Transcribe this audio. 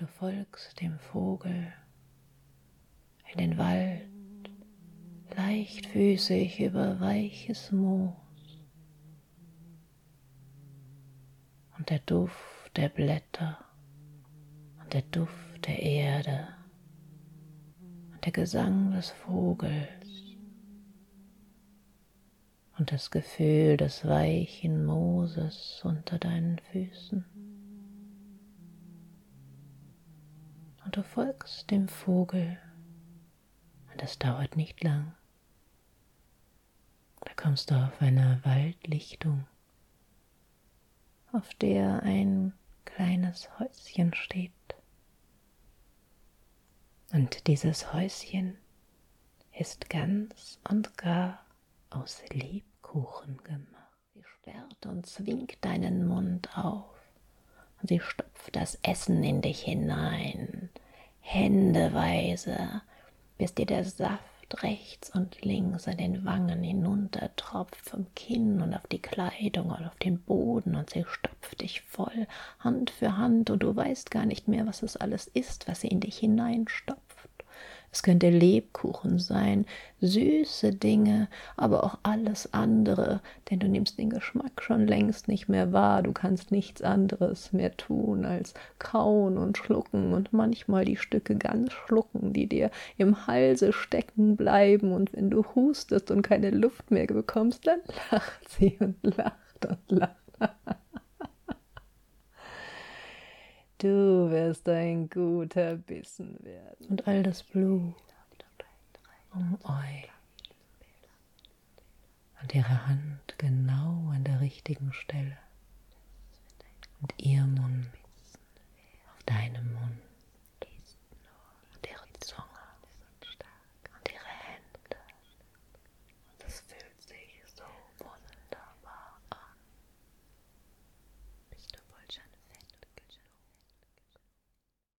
Du folgst dem Vogel in den Wald, leichtfüßig über weiches Moos. Und der Duft der Blätter und der Duft der Erde und der Gesang des Vogels und das Gefühl des weichen Mooses unter deinen Füßen. Und du folgst dem Vogel und es dauert nicht lang. Da kommst du auf eine Waldlichtung, auf der ein kleines Häuschen steht. Und dieses Häuschen ist ganz und gar aus Lebkuchen gemacht. Sie sperrt und zwingt deinen Mund auf und sie stopft das Essen in dich hinein, händeweise, bis dir der Saft rechts und links an den Wangen hinuntertropft, vom Kinn und auf die Kleidung und auf den Boden, und sie stopft dich voll, Hand für Hand, und du weißt gar nicht mehr, was es alles ist, was sie in dich hineinstopft. Es könnte Lebkuchen sein, süße Dinge, aber auch alles andere, denn du nimmst den Geschmack schon längst nicht mehr wahr. Du kannst nichts anderes mehr tun als kauen und schlucken und manchmal die Stücke ganz schlucken, die dir im Halse stecken bleiben. Und wenn du hustest und keine Luft mehr bekommst, dann lacht sie und lacht und lacht. Du wirst ein guter Bissen werden. Und all das Blut um euch und ihre Hand genau an der richtigen Stelle und ihr Mund